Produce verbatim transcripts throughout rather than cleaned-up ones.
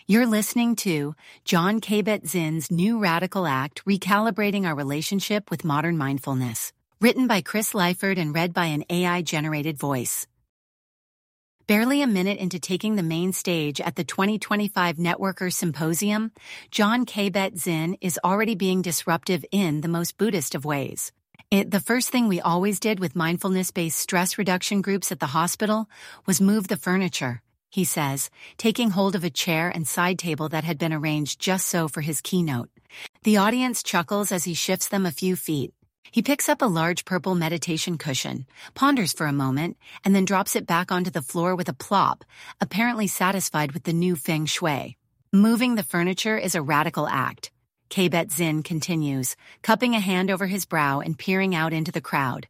You're listening to Jon Kabat-Zinn's new radical act, Recalibrating Our Relationship with Modern Mindfulness, written by Chris Lyford and read by an A I-generated voice. Barely a minute into taking the main stage at the twenty twenty-five Networker Symposium, Jon Kabat-Zinn is already being disruptive in the most Buddhist of ways. It, the first thing we always did with mindfulness-based stress reduction groups at the hospital was move the furniture, he says, taking hold of a chair and side table that had been arranged just so for his keynote. The audience chuckles as he shifts them a few feet. He picks up a large purple meditation cushion, ponders for a moment, and then drops it back onto the floor with a plop, apparently satisfied with the new feng shui. Moving the furniture is a radical act, Kabat-Zinn continues, cupping a hand over his brow and peering out into the crowd.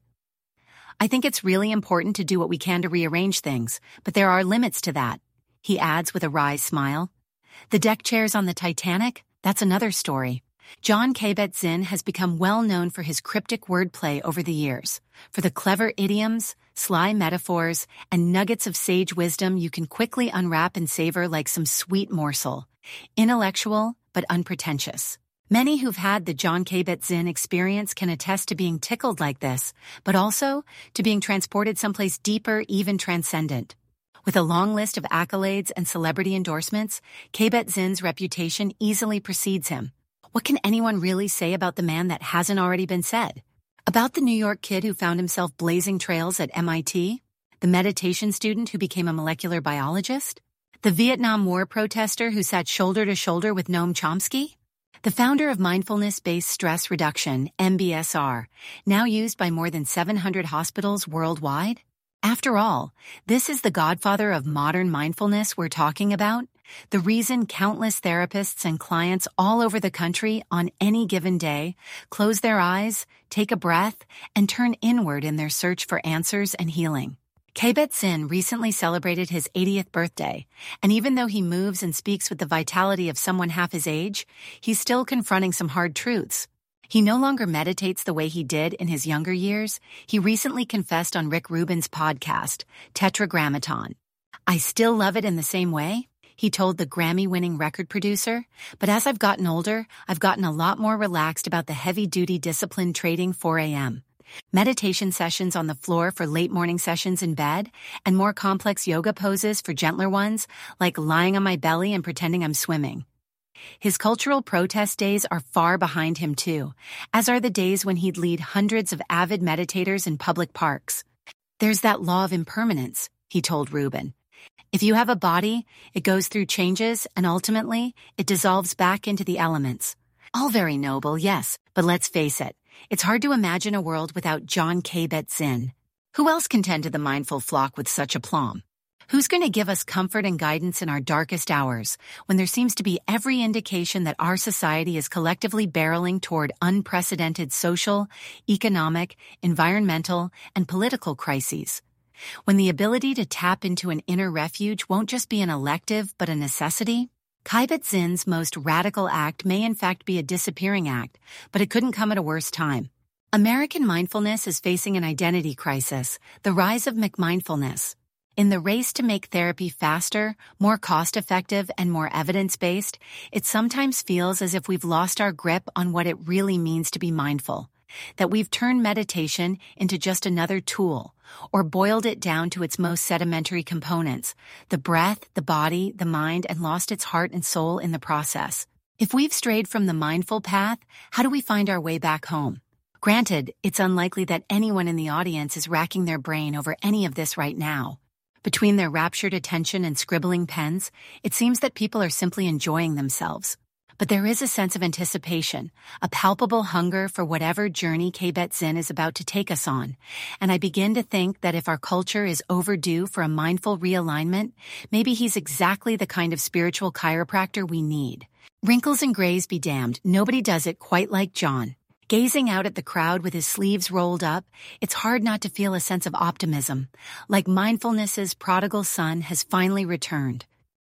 I think it's really important to do what we can to rearrange things, but there are limits to that, he adds with a wry smile. The deck chairs on the Titanic? That's another story. Jon Kabat-Zinn has become well known for his cryptic wordplay over the years, for the clever idioms, sly metaphors, and nuggets of sage wisdom you can quickly unwrap and savor like some sweet morsel. Intellectual, but unpretentious. Many who've had the Jon Kabat-Zinn experience can attest to being tickled like this, but also to being transported someplace deeper, even transcendent. With a long list of accolades and celebrity endorsements, Kabat-Zinn's reputation easily precedes him. What can anyone really say about the man that hasn't already been said? About the New York kid who found himself blazing trails at M I T? The meditation student who became a molecular biologist? The Vietnam War protester who sat shoulder to shoulder with Noam Chomsky? The founder of mindfulness-based stress reduction, M B S R, now used by more than seven hundred hospitals worldwide? After all, this is the godfather of modern mindfulness we're talking about, the reason countless therapists and clients all over the country on any given day close their eyes, take a breath, and turn inward in their search for answers and healing. Kabat-Zinn recently celebrated his eightieth birthday, and even though he moves and speaks with the vitality of someone half his age, he's still confronting some hard truths. He no longer meditates the way he did in his younger years. He recently confessed on Rick Rubin's podcast, Tetragrammaton. I still love it in the same way, he told the Grammy-winning record producer, but as I've gotten older, I've gotten a lot more relaxed about the heavy-duty discipline trading four a.m. meditation sessions on the floor for late morning sessions in bed, and more complex yoga poses for gentler ones, like lying on my belly and pretending I'm swimming. His cultural protest days are far behind him too, as are the days when he'd lead hundreds of avid meditators in public parks. There's that law of impermanence, he told Rubin. If you have a body, it goes through changes, and ultimately, it dissolves back into the elements. All very noble, yes, but let's face it, it's hard to imagine a world without Jon Kabat-Zinn. Who else can tend to the mindful flock with such aplomb? Who's going to give us comfort and guidance in our darkest hours, when there seems to be every indication that our society is collectively barreling toward unprecedented social, economic, environmental, and political crises? When the ability to tap into an inner refuge won't just be an elective but a necessity? Kabat-Zinn's most radical act may in fact be a disappearing act, but it couldn't come at a worse time. American mindfulness is facing an identity crisis, the rise of McMindfulness. In the race to make therapy faster, more cost-effective, and more evidence-based, it sometimes feels as if we've lost our grip on what it really means to be mindful, that we've turned meditation into just another tool, or boiled it down to its most sedimentary components, the breath, the body, the mind, and lost its heart and soul in the process. If we've strayed from the mindful path, how do we find our way back home? Granted, it's unlikely that anyone in the audience is racking their brain over any of this right now. Between their raptured attention and scribbling pens, it seems that people are simply enjoying themselves. But there is a sense of anticipation, a palpable hunger for whatever journey Kabat-Zinn is about to take us on, and I begin to think that if our culture is overdue for a mindful realignment, maybe he's exactly the kind of spiritual chiropractor we need. Wrinkles and grays be damned, nobody does it quite like Jon. Gazing out at the crowd with his sleeves rolled up, it's hard not to feel a sense of optimism, like mindfulness's prodigal son has finally returned.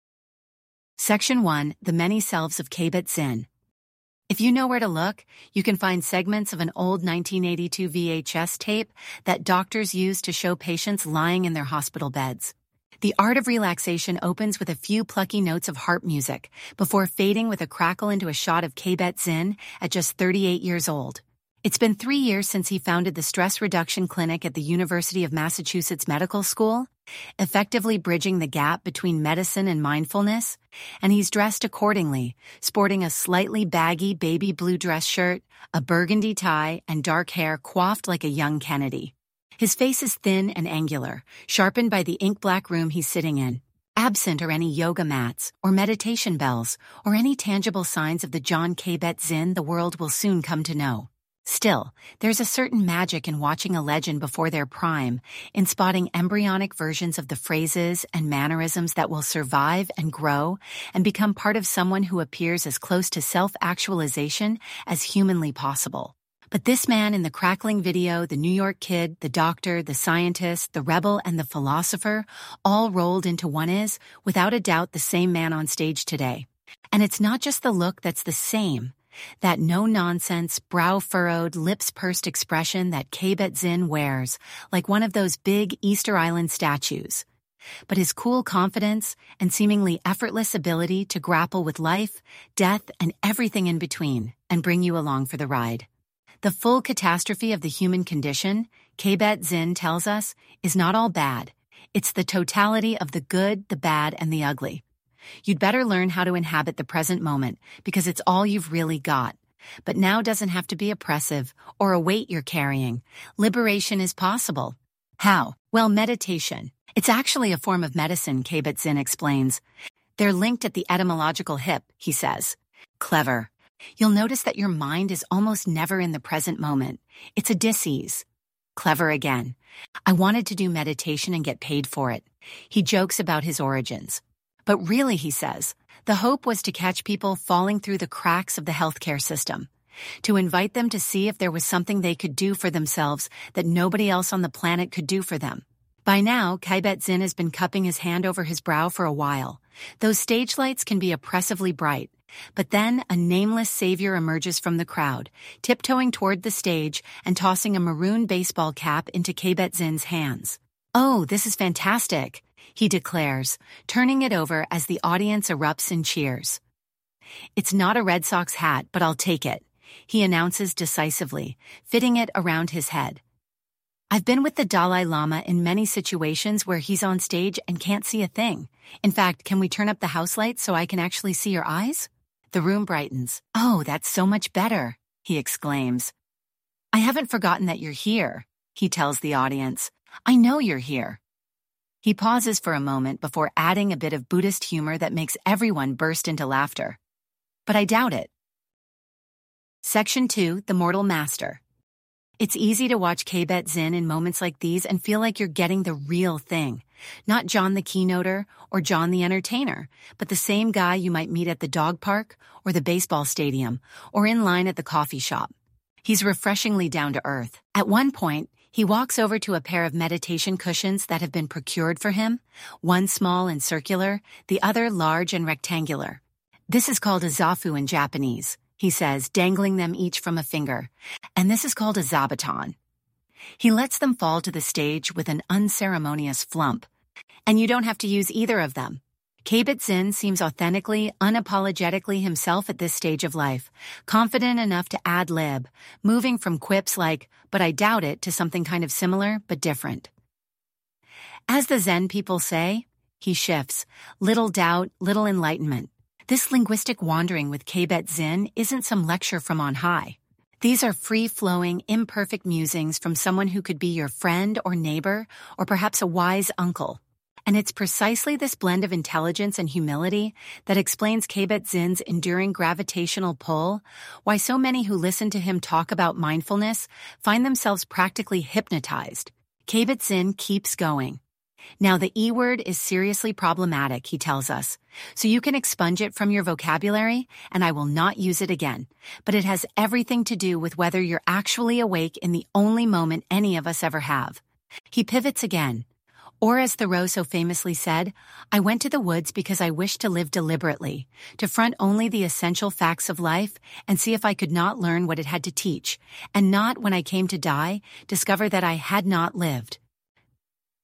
Section one, The Many Selves of Kabat-Zinn. If you know where to look, you can find segments of an old nineteen eighty-two V H S tape that doctors used to show patients lying in their hospital beds. The art of relaxation opens with a few plucky notes of harp music before fading with a crackle into a shot of K-Bet Zinn at just thirty-eight years old. It's been three years since he founded the Stress Reduction Clinic at the University of Massachusetts Medical School, effectively bridging the gap between medicine and mindfulness, and he's dressed accordingly, sporting a slightly baggy baby blue dress shirt, a burgundy tie, and dark hair coiffed like a young Kennedy. His face is thin and angular, sharpened by the ink-black room he's sitting in. Absent are any yoga mats, or meditation bells, or any tangible signs of the John K-Bet Zinn the world will soon come to know. Still, there's a certain magic in watching a legend before their prime, in spotting embryonic versions of the phrases and mannerisms that will survive and grow and become part of someone who appears as close to self-actualization as humanly possible. But this man in the crackling video, the New York kid, the doctor, the scientist, the rebel, and the philosopher, all rolled into one is, without a doubt, the same man on stage today. And it's not just the look that's the same. That no-nonsense, brow-furrowed, lips-pursed expression that K-Bet Zinn wears, like one of those big Easter Island statues. But his cool confidence and seemingly effortless ability to grapple with life, death, and everything in between, and bring you along for the ride. The full catastrophe of the human condition, K-Bet Zinn tells us, is not all bad. It's the totality of the good, the bad, and the ugly. You'd better learn how to inhabit the present moment because it's all you've really got. But now doesn't have to be oppressive or a weight you're carrying. Liberation is possible. How? Well, meditation. It's actually a form of medicine, K-Bet Zinn explains. They're linked at the etymological hip, he says. Clever. You'll notice that your mind is almost never in the present moment. It's a dis-ease. Clever again. I wanted to do meditation and get paid for it. He jokes about his origins. But really, he says, the hope was to catch people falling through the cracks of the healthcare system, to invite them to see if there was something they could do for themselves that nobody else on the planet could do for them. By now, K-Bet Zinn has been cupping his hand over his brow for a while. Those stage lights can be oppressively bright, but then a nameless savior emerges from the crowd, tiptoeing toward the stage and tossing a maroon baseball cap into K-Bet Zinn's hands. "Oh, this is fantastic," he declares, turning it over as the audience erupts in cheers. "It's not a Red Sox hat, but I'll take it," he announces decisively, fitting it around his head. "I've been with the Dalai Lama in many situations where he's on stage and can't see a thing. In fact, can we turn up the house lights so I can actually see your eyes?" The room brightens. "Oh, that's so much better," he exclaims. "I haven't forgotten that you're here," he tells the audience. "I know you're here." He pauses for a moment before adding a bit of Buddhist humor that makes everyone burst into laughter. But I doubt it. Section two, The Mortal Master. It's easy to watch K-Bet Zinn in moments like these and feel like you're getting the real thing. Not John the keynoter or John the entertainer, but the same guy you might meet at the dog park or the baseball stadium or in line at the coffee shop. He's refreshingly down to earth. At one point, he walks over to a pair of meditation cushions that have been procured for him, one small and circular, the other large and rectangular. "This is called a zafu in Japanese," he says, dangling them each from a finger, "and this is called a zabuton." He lets them fall to the stage with an unceremonious flump, and you don't have to use either of them. K-Bet Zinn seems authentically, unapologetically himself at this stage of life, confident enough to ad-lib, moving from quips like, "but I doubt it," to something kind of similar but different. As the Zen people say, he shifts, little doubt, little enlightenment. This linguistic wandering with K-Bet Zinn isn't some lecture from on high. These are free-flowing, imperfect musings from someone who could be your friend or neighbor, or perhaps a wise uncle. And it's precisely this blend of intelligence and humility that explains K-Bet Zinn's enduring gravitational pull, why so many who listen to him talk about mindfulness find themselves practically hypnotized. K-Bet Zinn keeps going. Now, the E word is seriously problematic, he tells us, so you can expunge it from your vocabulary, and I will not use it again. But it has everything to do with whether you're actually awake in the only moment any of us ever have. He pivots again. Or as Thoreau so famously said, "I went to the woods because I wished to live deliberately, to front only the essential facts of life and see if I could not learn what it had to teach, and not, when I came to die, discover that I had not lived."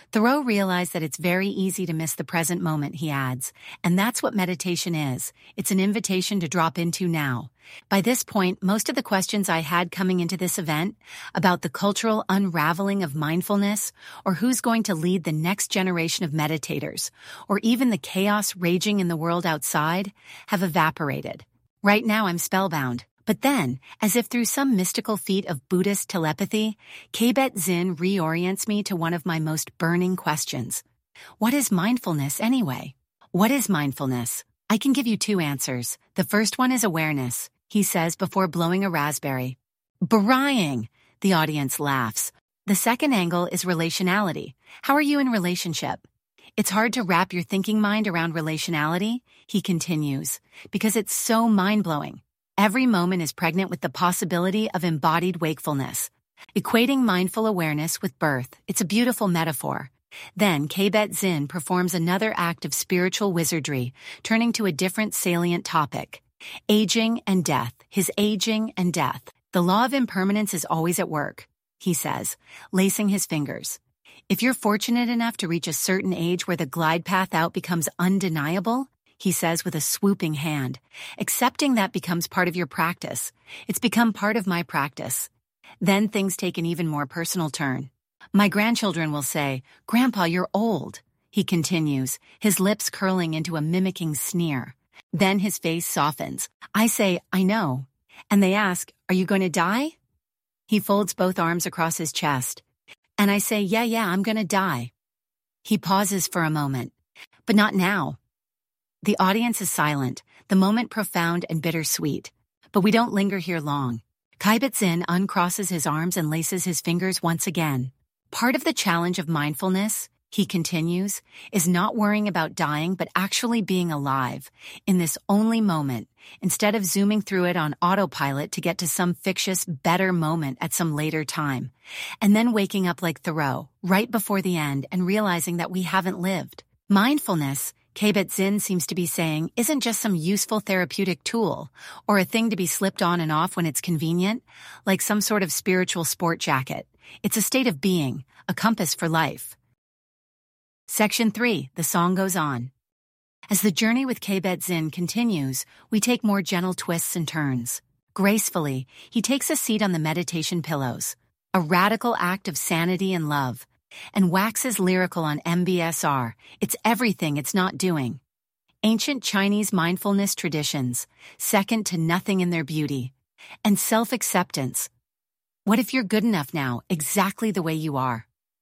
Thoreau realized that it's very easy to miss the present moment, he adds, and that's what meditation is. It's an invitation to drop into now. By this point, most of the questions I had coming into this event about the cultural unraveling of mindfulness, or who's going to lead the next generation of meditators, or even the chaos raging in the world outside, have evaporated. Right now I'm spellbound. But then, as if through some mystical feat of Buddhist telepathy, Khyentse reorients me to one of my most burning questions. What is mindfulness anyway? What is mindfulness? I can give you two answers. The first one is awareness, he says before blowing a raspberry. Braaying! The audience laughs. The second angle is relationality. How are you in relationship? It's hard to wrap your thinking mind around relationality, he continues, because it's so mind-blowing. Every moment is pregnant with the possibility of embodied wakefulness. Equating mindful awareness with birth, it's a beautiful metaphor. Then Khyentse performs another act of spiritual wizardry, turning to a different salient topic. Aging and death, his aging and death. The law of impermanence is always at work, he says, lacing his fingers. If you're fortunate enough to reach a certain age where the glide path out becomes undeniable, he says with a swooping hand, accepting that becomes part of your practice. It's become part of my practice. Then things take an even more personal turn. My grandchildren will say, "Grandpa, you're old," he continues, his lips curling into a mimicking sneer. Then his face softens. I say, "I know." And they ask, "Are you going to die?" He folds both arms across his chest. And I say, yeah, yeah, I'm going to die. He pauses for a moment. But not now. The audience is silent, the moment profound and bittersweet. But we don't linger here long. Khyentse uncrosses his arms and laces his fingers once again. Part of the challenge of mindfulness, he continues, is not worrying about dying but actually being alive, in this only moment, instead of zooming through it on autopilot to get to some fictitious, better moment at some later time, and then waking up like Thoreau, right before the end and realizing that we haven't lived. Mindfulness, Khyentse seems to be saying, isn't just some useful therapeutic tool, or a thing to be slipped on and off when it's convenient, like some sort of spiritual sport jacket. It's a state of being, a compass for life. Section three, the song goes on. As the journey with Khyentse continues, we take more gentle twists and turns. Gracefully, he takes a seat on the meditation pillows, a radical act of sanity and love, and waxes lyrical on M B S R, it's everything it's not doing. Ancient Chinese mindfulness traditions, second to nothing in their beauty, and self-acceptance. What if you're good enough now, exactly the way you are?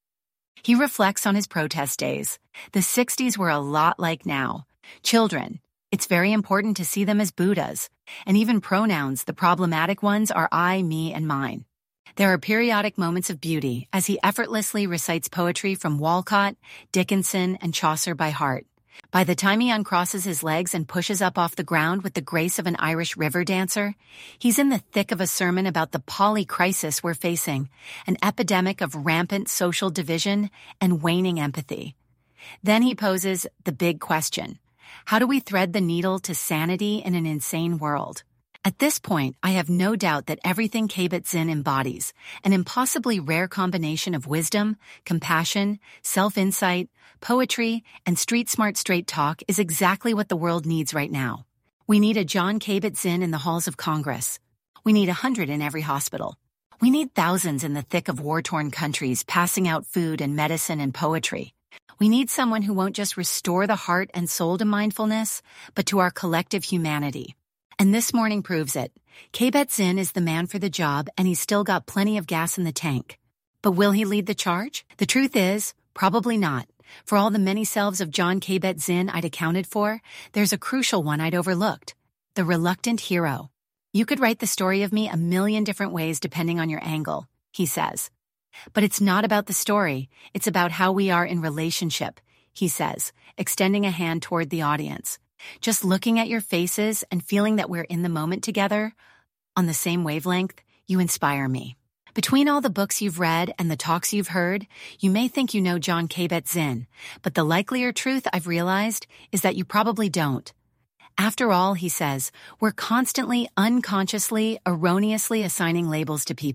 He reflects on his protest days. The sixties were a lot like now. Children, it's very important to see them as Buddhas, and even pronouns, the problematic ones, are I, me, and mine. There are periodic moments of beauty as he effortlessly recites poetry from Walcott, Dickinson, and Chaucer by heart. By the time he uncrosses his legs and pushes up off the ground with the grace of an Irish river dancer, he's in the thick of a sermon about the poly-crisis we're facing, an epidemic of rampant social division and waning empathy. Then he poses the big question. How do we thread the needle to sanity in an insane world? At this point, I have no doubt that everything Khyentse embodies, an impossibly rare combination of wisdom, compassion, self-insight, poetry, and street-smart straight talk, is exactly what the world needs right now. We need a John Khyentse in the halls of Congress. We need a hundred in every hospital. We need thousands in the thick of war-torn countries passing out food and medicine and poetry. We need someone who won't just restore the heart and soul to mindfulness, but to our collective humanity. And this morning proves it. Khyentse is the man for the job, and he's still got plenty of gas in the tank. But will he lead the charge? The truth is, probably not. For all the many selves of John Khyentse I'd accounted for, there's a crucial one I'd overlooked. The reluctant hero. You could write the story of me a million different ways depending on your angle, he says. But it's not about the story, it's about how we are in relationship, he says, extending a hand toward the audience. Just looking at your faces and feeling that we're in the moment together, on the same wavelength, you inspire me. Between all the books you've read and the talks you've heard, you may think you know John Khyentse, but the likelier truth I've realized is that you probably don't. After all, he says, we're constantly, unconsciously, erroneously assigning labels to people.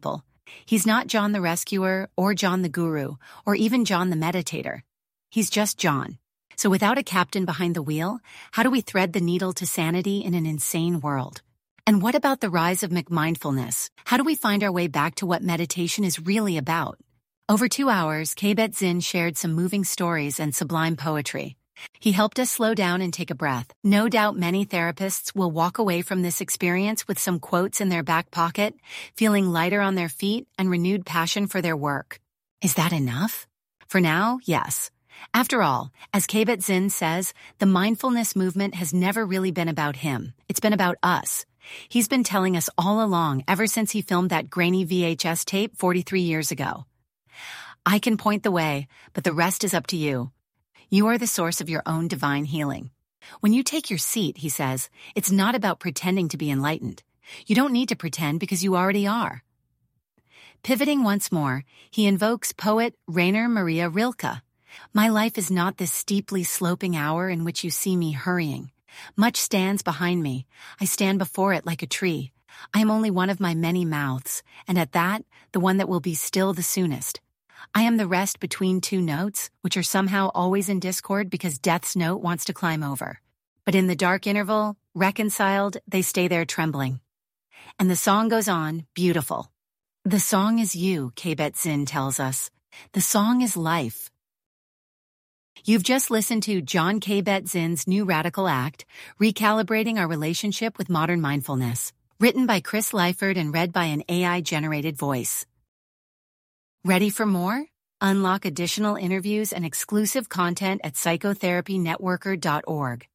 He's not John the Rescuer or John the Guru or even John the Meditator. He's just John. So without a captain behind the wheel, how do we thread the needle to sanity in an insane world? And what about the rise of McMindfulness? How do we find our way back to what meditation is really about? Over two hours, Kabat-Zinn shared some moving stories and sublime poetry. He helped us slow down and take a breath. No doubt many therapists will walk away from this experience with some quotes in their back pocket, feeling lighter on their feet and renewed passion for their work. Is that enough? For now, yes. After all, as Kabat-Zinn says, the mindfulness movement has never really been about him. It's been about us. He's been telling us all along, ever since he filmed that grainy V H S tape forty-three years ago. I can point the way, but the rest is up to you. You are the source of your own divine healing. When you take your seat, he says, it's not about pretending to be enlightened. You don't need to pretend because you already are. Pivoting once more, he invokes poet Rainer Maria Rilke. My life is not this steeply sloping hour in which you see me hurrying. Much stands behind me. I stand before it like a tree. I am only one of my many mouths, and at that, the one that will be still the soonest. I am the rest between two notes, which are somehow always in discord because death's note wants to climb over. But in the dark interval, reconciled, they stay there trembling. And the song goes on, beautiful. The song is you, Kabat-Zinn tells us. The song is life. You've just listened to Jon Kabat-Zinn's new radical act, Recalibrating Our Relationship with Modern Mindfulness, written by Chris Lyford and read by an A I-generated voice. Ready for more? Unlock additional interviews and exclusive content at psychotherapy networker dot org.